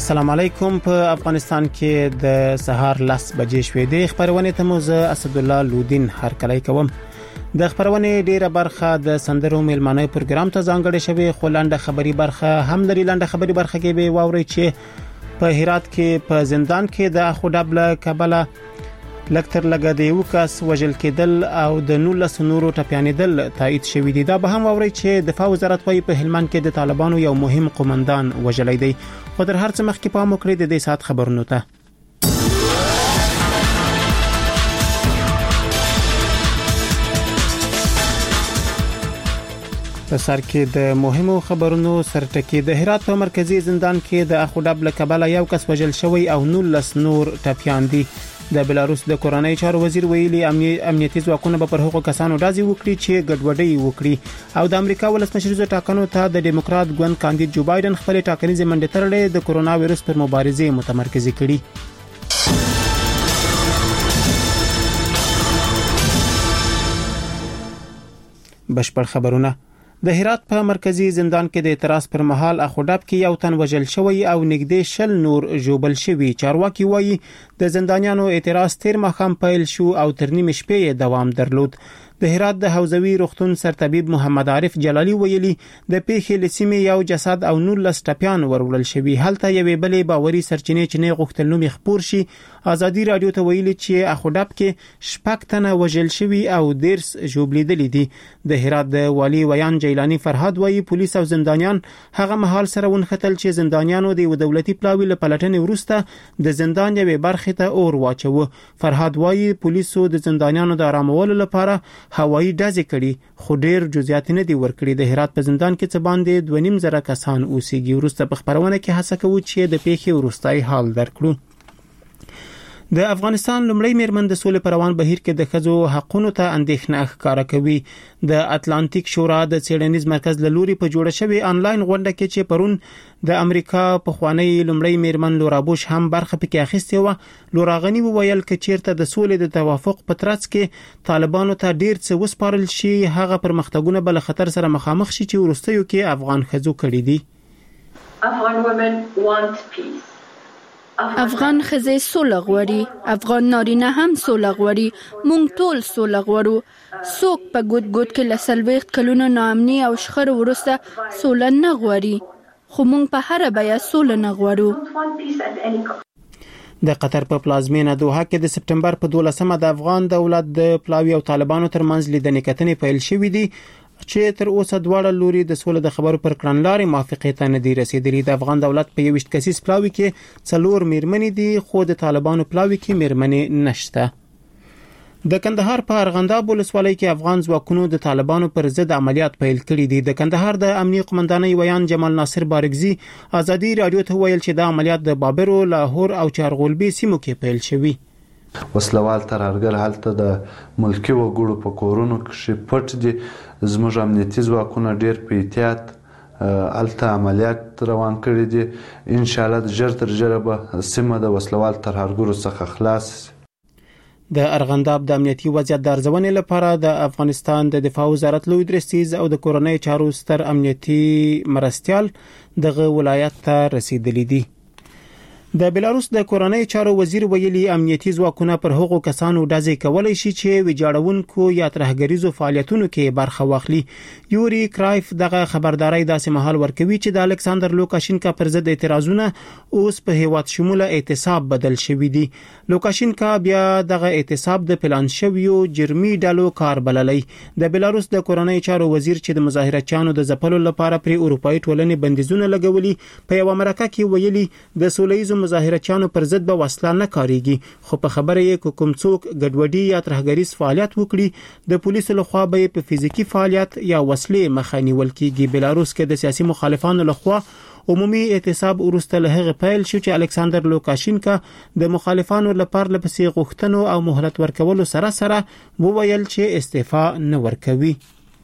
السلام علیکم. په افغانستان کې د سهار 10 بجې شوې د خبرونه ته موزه اسد الله لودین هرکلی کوم. د خبرونه ډیره برخه د سندرو میلمانه پروګرام ته ځانګړې شوی، خو لاندې خبري برخه هم لري. لاندې خبري برخه کې به واوري چې په هرات کې په زندان کې د خودابله کابل لکتر لګا د یو کس وژل کېدل او د 19 نورو ټپیانېدل تایید شوی دی. دا به هم واوري چې دفاع وزارت وايي په هلمند کې د طالبانو یو مهم قومندان وژلای دی. خو در هر څه مخکې پام وکړئ د دې سات خبرونو ته. په سر کې د مهمو خبرونو سرټکی. د هرات په مرکزی زندان کې د اخودابله کابل یو کس وژل شوی او 19 نور ټپیان دي. د بلاروس د کورنۍ چارو وزیر ویلي امنیتي ځواکونه به پر هغو کسانو ډازې وکړي چې ګډوډي وکړي. او د امریکا ولسمشریزو ټاکنو ته د ډیموکرات ګوند کاندید جو بایدن خپل ټاکنیزې منډې تړلې د کرونا وایرس پر مبارزې متمرکز کړي. بشپړ خبرونه. د هرات په مرکزی زندان کې د اعتراض پر مهال اخوداب کې یو تن وژل شوی او نږدې 60 نور ژوبل شوی. چارواکي وایي د زندانیانو اعتراض تیر مخام پیل شو او تر نیمه شپې دوام درلود. د هرات د حوزوي روغتون سرطبيب محمد عارف جلالی ویلي د پیښې لسیمه یو جسد او 19 ټپیان ورولل شوی. هلته یوې بلې باوري سرچینې چې نه غوښتل نوم خبر شي ازادي رادیو ته ویلي چې اخوداب کې شپږ تنه وژل شوی او 10 ژوبلیدل دي. د هرات د والی ویان جیلانی فرهاد وایي پولیس او زندانیان هغه مهال سره ونختل چې زندانیانو د دولتي پلاوی له پلټنې وروسته د زندان یوې برخې ته اور واچو. فرهاد وایي پولیسو د زندانیانو د آرامولو لپاره هوایي ډزې کړي، خو ډېر جزئیات نه دي ورکړي. د هرات په زندان کې څه باندې 2.5 کسان اوسېږي. وروسته په خبرونه کې هڅه کوي چې د پیښې وروستای حال درکړو. د افغانستان لومړی میرمن د سولې پروان بهیر کې د ښځو حقوقو ته اندېښنه ښکاره کوي. د اتلانتیک شورا د څېړنیز مرکز له لوري په جوړه شوی آنلاین غونډه کې چې پرون د امریکا په خوانی لومړی میرمن لورا بوش هم برخه پکې اخیستې و. لورا غنی وویل چې چیرته د سولې د توافق په ترڅ کې طالبانو ته ډیر څه وسپارل شي، هغه پرمختګونه بل خطر سره مخامخ شي چې ورستیو کې افغان ښځو کړي دي. Afghan women want peace. افغان ښځې سوله غواړي، افغان نارینه هم سوله غواړي، مونږ ټول سوله غواړو. څوک په ګوت ګوت کې له 40 کلونو ناامني او شخړو وروسته سوله نه غواړي، خو مونږ په هر بیه سوله نه غواړو. د قطر په پلازمینه دوحه کې د سپټمبر په 12مه د افغان دولت د پلاوی او طالبانو ترمنځ لیدنې کتنې پیل شوې دي چې تر اوسه دواړه لوري د سولې د خبرو پر کړنلارې موافقې ته نه دي رسیدلي. د افغان دولت په 21 کسیز پلاوی کې 4 میرمنې دي، خو د طالبانو پلاوی کې میرمنې نشته. د کندهار په ارغنداب ولسوالۍ کې افغان ځواکونو د طالبانو پر ضد عملیات پیل کړي دي. د کندهار د امنیه قومندانۍ ویان جمال ناصر بارګزي ازادي رادیو ته ویل چې د عملیات د بابر، لاهور او چارغولبي سیمو کې پیل شوي. وسلوال ترهګر هلته د ملکی وګړو په کورونو کې پټ دي. زموږ امنیتي ځواکونه ډیر په احتیاط هلته عملیات روان کړي دي. ان شاء الله ژر تر ژره به سیمه د وسلوال ترهګرو څخه خلاص. د ارغنداب د امنیتي وضعیت د ارزونې لپاره د افغانستان د دفاع وزارت لوی درستیز او د کورنۍ چارو ستر امنیتي مرستیال دغه ولایت ته رسیدلی دي. د بلاروس د کورنۍ چارو وزیر ویلي امنیتي ځواکونه پر هغو کسانو ډزې کولای شي چې ویجاړونکو یا ترهګریزو فعالیتونو کې برخه واخلي. یوري کرایف دغه خبرداري داسې مهال ورکوي چې د الکساندر لوکاشینکا پر ضد اعتراضونه اوس په هیواد شموله اعتصاب بدل شوی دي. لوکاشینکا بیا دغه اعتصاب د پلان شویو جرمي ډلو کار بللی. د بلاروس د کورنۍ چارو وزیر چې د مظاهرچیانو د ځپلو لپاره پر اروپאי ټولنې بندیزونه لګولي په یو مرکه کې ویلي د سولهییزو مظاهرچیانو پر ضد به وسله نه کاریږي، خو په خبره یې کوم څوک ګډوډي یا ترهګریز فعالیت وکړي د پولیسو لخوا به په فزیکی فعالیت یا وسلې مخه نیول کیږي. بلاروس کې د سیاسي مخالفانو لخوا عمومي اعتصاب ورسته له هغه پیل شو چې الکساندر لوکاشینکا د مخالفانو لپاره لپسې غوښتنو او مهلت ورکولو سره وویل چې استعفا نه ورکوي.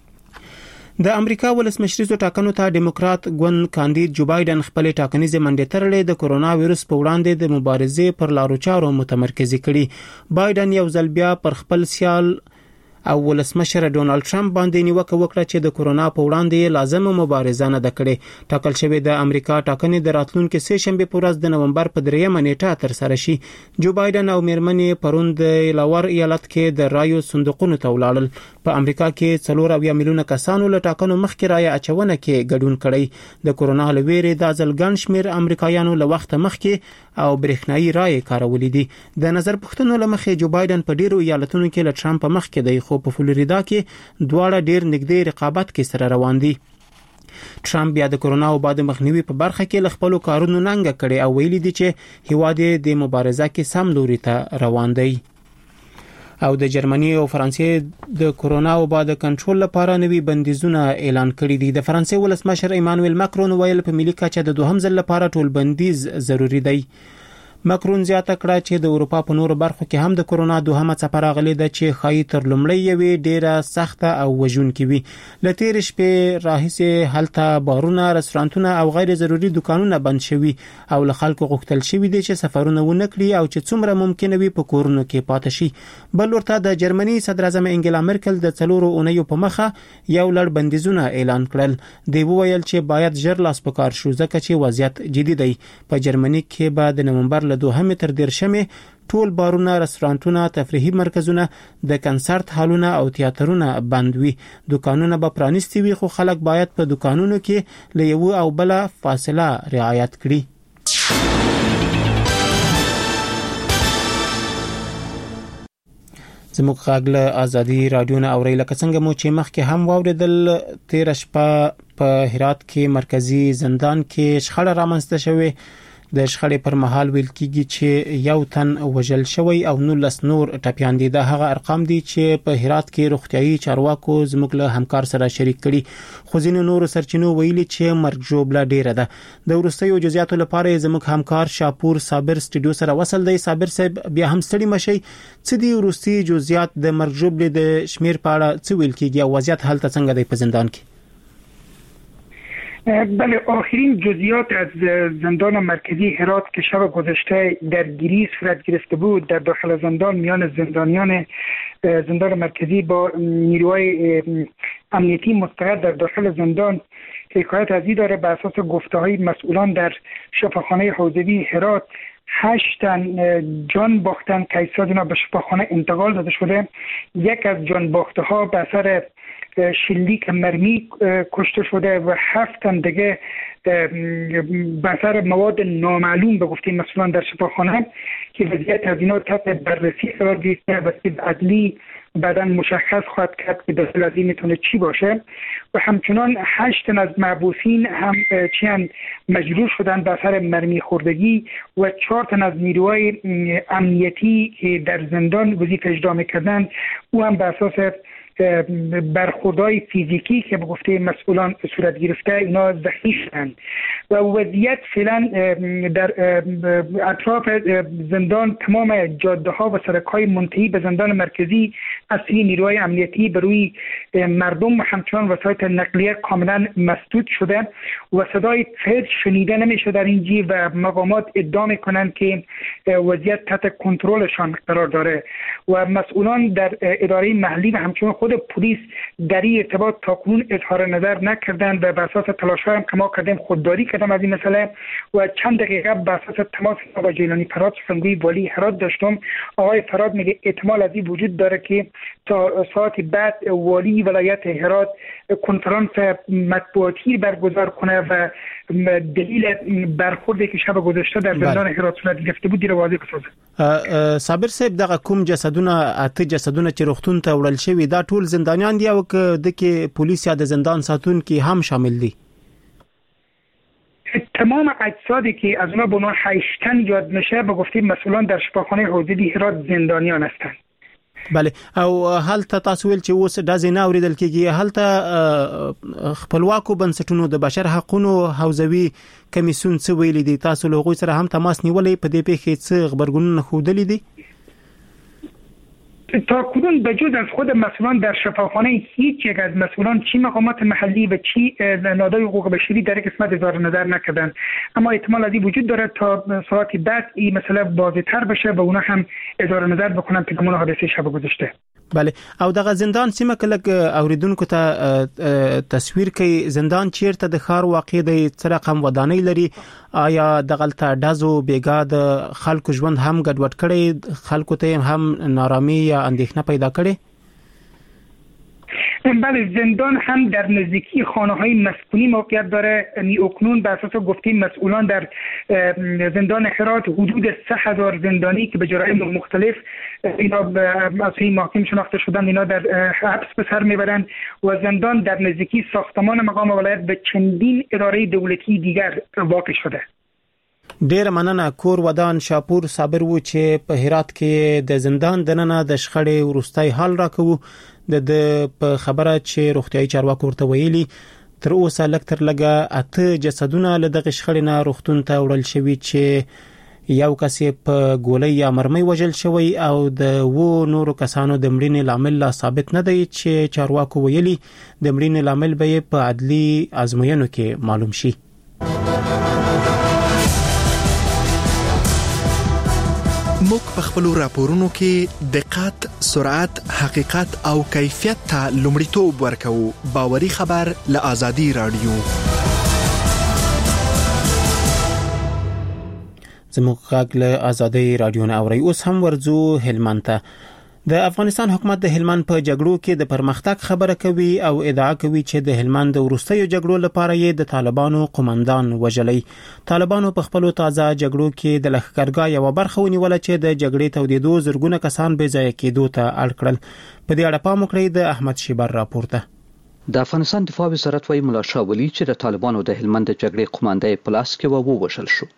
د امریکا ولسمشریزو ټاکنو ته ډیموکرات ګوند کاندید جو بایدن خپل ټاکنیزې منډې تړلې د کرونا وایرس په وړاندې د مبارزې پر لارو چارو متمرکز کړي. بایدن یو ځل بیا پر خپل سیال او ولسمشر ډونالد ټرمپ باندې نیوکه وکړه چې د کورونا په وړاندې لازمه مبارزه نه ده کړې. ټاکل شوې د امریکا ټاکنې د راتلونکي سه شنبه په ورځ د نومبر په 3 نیټه تر سره شي. جو بایدن او میرمنې پرون د لاور ایالت کې د رایو صندوقونو ته ولاړل. په امریکا کې 4 میلیونه کسانو له ټاکنو مخکې رای اچونه کې ګډون کړی. د کورونا لویری د ځلګن شمیر امریکایانو له وخت مخکې او برېښنايي رای کارولې دي. د نظر پوښتنو لمخې جو بایدن په ډیرو ایالتونو کې له ټرمپ مخکې دی، خو په فلوریدا کې دواړه ډیر نږدې رقابت کې سره روان دي. ټرمپ بیا د کورونا او بعد مخنیوي په برخه کې ل خپل کارونو ننګ کړي او ویلي دي چې هیواد د مبارزه کې سم لوري ته روان دی. او د جرمني او فرانسې د کورونا او بعد کنټرول لپاره نوي بندیزونه اعلان کړي دي. د فرانسې ولسمشر ایمانوئل ماکرون ویل په ملي کچه د دوهم ځل لپاره ټول بندیز ضروری دی. ماکرون زیاته کړه چې د اروپا په نورو برخو کې هم د کورونا دوهمه څپه راغلې ده چې خای تر لومړی یوې ډیره سخته او وژونکې وي. له تیر شپې راهیسې هلته بارونه، رستورانتونه او غیر ضروري دکانونه بند شوي او له خلکو غوښتل شوی دي چې سفرونه ونه کړي او چې څومره ممکن وي په کورونو کې پاتې شي. بل ورته د جرمني صدر اعظم انګلا مرکل د 4 اونیو په مخه یو لړ بندیزونه اعلان کړل. دی وویل چې باید ژر لاس په کار شو ځکه چې وضعیت جدي دی. په جرمني کې به د نومبر له 2 تر 13 ټول بارونه، رستورانتونه، تفریحي مرکزونه، د کنسرت هالونه او تیاترونه بند وي. دکانونه به پرانیستي وي خو خلک باید په دکانونو کې له یو او بل فاصله رعایت کړي. زموږ غږ له ازادي رادیو نه اوري. لکه څنګه مو چې مخکې هم واوریدل، 13 شپه په هرات کې مرکزی زندان کې شخړه رامنځته شوه. د شخړې پر مهال ویل کیږي چې یو تن وژل شوی او 19 نور ټپیان دي. دا هغه ارقام دي چې په هرات کې روغتيایي چارواکو زموږ له همکار سره شریک کړي. خو ځینو نور سرچینو ویلي چې مرګ ژوبله ډیره ده. د ورستیو جزئیاتو لپاره زموږ همکار شاپور صابر سټډیو سره وصل دی. صابر صاحب بیا هم ستړي مشي، څه دي ورستي جزئیات د مرګ ژوبله د شمیر په اړه څه ویل کیږي او وضعیت هلته څنګه دی په زندان کې؟ بله، آخرین جزئیات از زندان مرکزی هرات که شب گذشته درگیری صورت گرفته بود در داخل زندان میان زندانیان زندان مرکزی با نیروهای امنیتی مستقر در داخل زندان حکایت از این داره. بر اساس گفته‌های مسئولان در شفاخانه حوزوی هرات 8 تن جان باختن که اجساد اینا به شفاخانه انتقال داده شده. یک از جان باخته ها به اثر شلیک مرمی کشته شده و 7 تن دیگه به اثر مواد نامعلوم به گفته مسئولان در شفاخانه که وضعیت از اینا تحت بررسی قرار گرفته و طب عدلی بعدا مشخص خواهد کرد که داخل از این میتونه چی باشه. و همچنان 8 تن از محبوسین هم چند مجروح شدن به اثر مرمی خوردگی و 4 تن از نیروهای امنیتی که در زندان وظیفه اجرا می‌کردند او هم به اساس برخوردهای فیزیکی که به گفته مسئولان صورت گرفته اینا زخمی شدند. و وضعیت فعلا در اطراف زندان تمام جاده ها و سرک های منتهی به زندان مرکزی از سوی نیروهای امنیتی به روی مردم و همچنان وسایل نقلیه کاملا مسدود شده و صدای فر شنیده نمیشه در این جی و مقامات ادعا میکنند که وضعیت تحت کنترلشان قرار داره و مسئولان در اداره محلی و همچنان خود پلیس در این ارتباط تاکنون اظهار نظر نکردند و بر اساس تلاش‌های هم که ما کردیم خودداری کردم از این مسئله. و چند دقیقه بر اساس تماس با جیلانی فراد سخنگوی والی هرات داشتم. آقای فراد میگه احتمال از این وجود داره که تا ساعت بعد والی ولایت هرات کنفرانس مطبوعاتی برگزار کنه و دلیل برخوردی که شب گذشته در زندان هرات صورت گرفته بود واضح بسازه. صابر صاحب دغه کوم جسدونه اته جسدونه چې روغتون ته وړل شوی دا ټول زندانیان دي او د کې پولیس یا د زندان ساتونکو هم شامل دي؟ تمام اجسادی که از اونها به عنوان 8 تن یاد میشه به گفته مسئولان در شفاخانه حوزوی هرات زندانیان هستند. بله، او هلته تاسو ویل چې اوس د ځینې اوریدل کېږي هلته خپلواکو بنسټونو د بشر حقوقو حوزوي کمیسیون څه ویلي دي؟ تاسو له هغوی سره هم تماس نیولې په دې پیښه څه خبرګونونه ښودلي دي؟ تا کنون به جز از خود مسئولان در شفاخانه هیچ یک از مسئولان چی مقامات محلی و چی نهادهای حقوق بشری در قسمت اظهار نظر نکردن. اما احتمال از این وجود داره تا ساعتی بعد این مسئله واضح‌تر بشه و اونا هم اظهار نظر بکنن پیرامون حادثه شب گذشته. بله او دغه زندان سیمه کله اوریدونکو ته تصویر کوي زندان چیرته د ښار واقع دی څه رقم ودانۍ لري آیا دغلته دازو بیګا د خلکو ژوند هم ګډوډ کړي خلکو ته هم نارامي یا اندېښنه پیدا کړي بله زندان هم در نزدیکی خانه‌های مسکونی موقعیت داره. اکنون بر اساس گفته مسئولان در زندان هرات حدود 3000 زندانی که به جرایم مختلف اینا از این محاکم شناخته شدن اینا در حبس به سر میبرند و زندان در نزدیکی ساختمان مقام ولایت به چندین اداره دولتی دیگر واقع شده. ډیر مننه کور ودان شاپور صابر و چې په هرات کې د زندان دننه د شخړې ورستای حال راکوه د په خبره چې روغتيایي چارواکو ورته ویلي تر اوسه لکتر لګه اته جسدونه له دغه شخړې نه روغتون ته وړل شوی چې یو کس په ګولۍ یا مرمۍ وژل شوی او د وو نورو کسانو د مړینې لامل لا ثابت نه دی چې چارواکو ویلي د مړینې لامل به په عدلي ازموینو کې معلوم شي. موږ په خپل راپورونو کې دقت، سرعت، حقیقت او کیفیت ته لومړیتوب ورکوو. باوري خبر له آزادي رادیو. زموږ غږ له آزادي رادیو نه اوري. اوس هم ورځو هلمند ته. د افغانستان حکومت د هلمند په جګړو کې د پرمختګ خبره کوي او ادعا کوي چې د هلمند د وروستیو جګړو لپاره یې د طالبانو قومندان وژلی. طالبانو په خپل تازه جګړو کې د لښکرګاه یو برخه ونیول چې د جګړې تودیدو زرګونه کسان بې ځای کېدو ته اړ کړل. په دې اړه پام وکړئ د احمد شیبر راپورته. د افغانستان دفاع وزارت وايي ملا شاه ولی چې د طالبانو د هلمند د جګړې قومندان په لاس کې ووژل شو.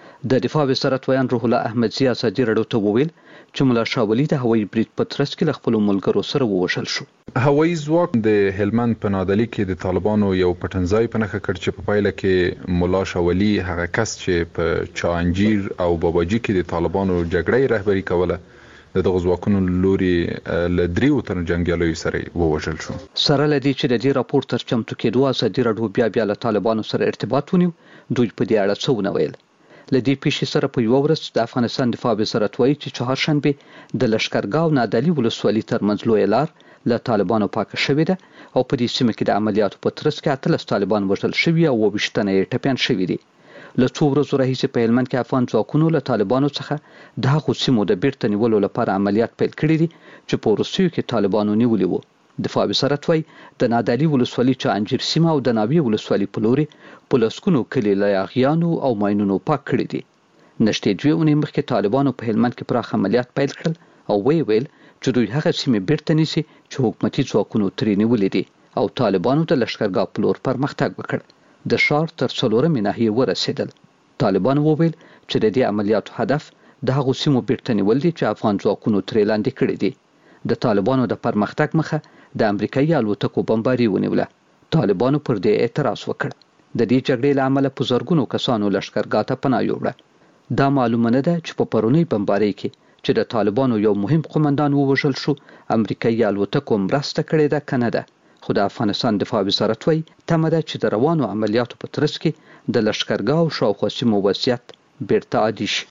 د دفاع وزارت ویان روح الله احمدزی ازادي رادیو ته وویل چې ملا شاه ولی د هوایي برید په ترڅ کې له خپل ملګرو سره ووژل شو. هوایي ځواک د هلمند په نادلي کې د طالبانو یو پټنځای په نخښه کړ چې په پایله کې ملا شاه ولی هغه کس چې په چانجیر او باباجي کې د طالبانو جګړې رهبری کوله دغه ځواکونو لوري ل دریو تن جنگیالو سره ووژل شو. سره لدی چې د دې راپور تر چمتو کېدو ازادي رادیو بیا له طالبانو سره ارتباط ونیو. دوی په دې اړه څه ونه ویل. لدی پیښې سره په یو ورځ د افغانستان دفاع وزارت وایي چې چهارشنبه د لشکرګاه نادلي ولسوالۍ ترمنځ لوی لار له طالبانو پاکه شوې ده او په دې سیمه کې د عملیاتو په ترڅ کې 13 طالبان وژل شوي او 20 تنه یې ټپيان شوي دي. له څو ورځې راهیسې په هلمند کې افغان ځواکونو له طالبانو څخه د هغو سیمو د بیرته نیولو لپاره عملیات پیل کړي دي چې په وروستیو کې طالبانو نیولي وو. دفاع وزارت وايي د نادعلي ولسوالۍ چانجیر سیمه او د ناوی ولسوالۍ په لوري په لسکونو کلي له یاغیانو او ماینونو پاک کړي دي. نشټې دوی اونۍ مخکې طالبانو په هلمند کې پراخ عملیات پیل کړل او ویل چې دوی هغه سیمې بیرته نیسي چې حکومتي ځواکونو ترې نیولې دي او طالبانو د لشکرګاه په لور پرمختګ وکړ. د ښار تر 4 ناحیې ورسېدل. طالبان وویل چې د دې عملیاتو هدف د هغو سیمو بیرته نیول دي چې افغان ځواکونو ترې لاندې کړي دي. د طالبانو د پرمختګ مخه د امریکایي الوتکو بمباري ونیوله. طالبانو پر دې اعتراض وکړ. د دې جګړې له امله په زرګونو کسانو لشکرګاه ته پناه یووړه. دا معلومه نه ده چې په پرونی بمباري کې چې د طالبانو یو مهم قومندان ووژل شو امریکایي الوتکو مرسته کړې ده کنه ده. خو د افغانستان دفاع وزارت وايي تمه ده چې د روانو عملیاتو په ترڅ کې د لشکرګاه او شاوخوا سیمو وضعیت بیرته عادي شي.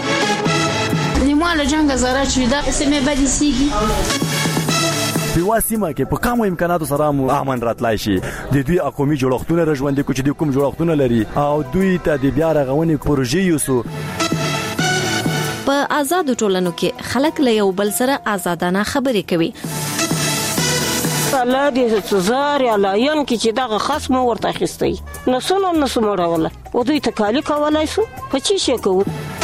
نیمه جنگ زاره چې دا سیمه بدی سیږي په واسمه کې په کومو امکاناتو سره مو امن راتلای شي. د دوی اقومي جوړښتونه رژوندې کو چې د کوم جوړښتونه لري او دوی ته د بیا رغونې پروژې یوسو. په آزاد ټولنو کې خلک له یو بل سره آزادانه خبرې کوي. الله دې زار یا لاین کې چې دغه خصم ورته خستي نسونه راوله او دوی ته کالی کولای شو په چی شي کوو.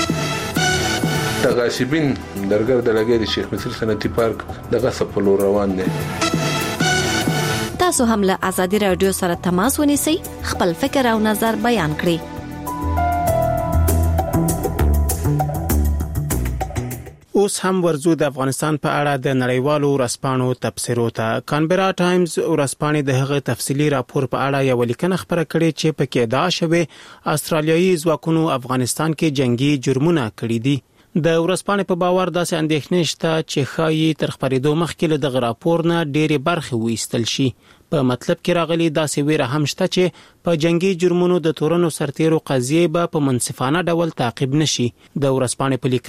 تغاشبین درګر د لګیدي شیخ مصر صنعتي پارک دغه سپلو روان دي. تاسو هم له آزادي رادیو سره تماس ونیسئ، خپل فکر او نظر بیان کړئ. اوس هم ورزو د افغانستان په اړه د نړیوالو ورځپاڼو تبصرو ته. کانبرا ټایمز ورځپاڼې د هغه تفصیلی راپور په اړه یو لیکنه خبره کړې چې پکې ادعا شوې استرالیایي ځواکونو افغانستان کې جنگي جرمونه کړي دي. د ورځپاڼې په باور داسې اندېښنې شته چې ښایي تر خبرېدو مخکې له دغه راپور نه ډېرې برخې وایستل شي. په مطلب کې راغلي داسې ویره هم شته چې په جنگي جرمونو د تورنو سرتیرو قضیې به په منصفانه ډول تعقیب نشي. د ورځپاڼې په